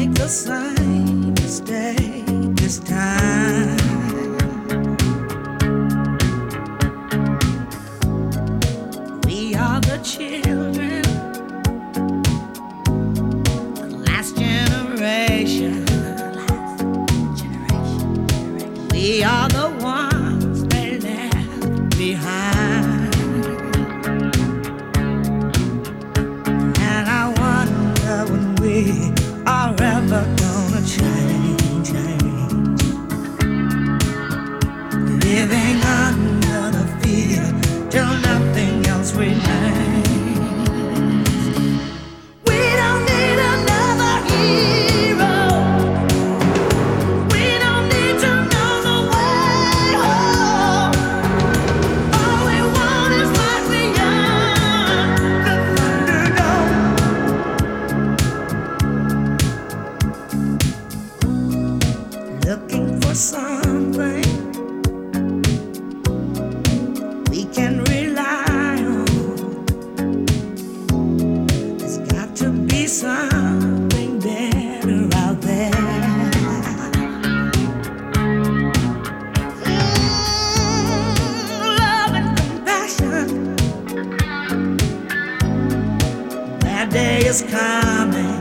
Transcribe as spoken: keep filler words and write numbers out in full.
the same mistake this time. We are the children, the last generation. We are the ones they left behind. And I wonder when we are ever gonna change, change. Living under the fear till nothing else remains. We don't need another hero. We don't need to know the way home. All we want is life beyond the Thunderdome. Looking for something we can rely on. There's got to be something better out there. Mm, love and compassion. That day is coming.